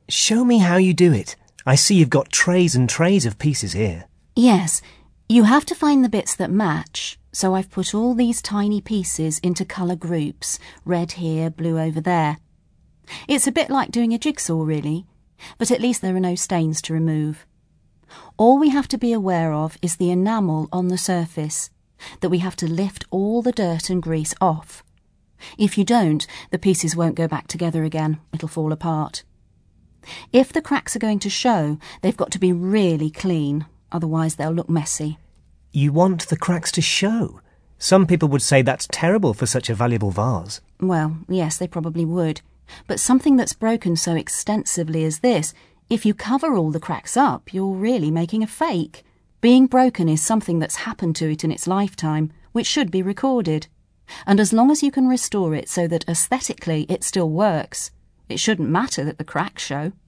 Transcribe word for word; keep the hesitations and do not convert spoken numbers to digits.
Show me how you do it. I see you've got trays and trays of pieces here. Yes, you have to find the bits that match, so I've put all these tiny pieces into colour groups, red here, blue over there. It's a bit like doing a jigsaw, really, but at least there are no stains to remove. All we have to be aware of is the enamel on the surface, that we have to lift all the dirt and grease off. If you don't, the pieces won't go back together again. It'll fall apart. If the cracks are going to show, they've got to be really clean, otherwise they'll look messy. You want the cracks to show? Some people would say that's terrible for such a valuable vase. Well, yes, they probably would. But something that's broken so extensively as this, if you cover all the cracks up, you're really making a fake. Being broken is something that's happened to it in its lifetime, which should be recorded. And as long as you can restore it so that aesthetically it still works, it shouldn't matter that the cracks show.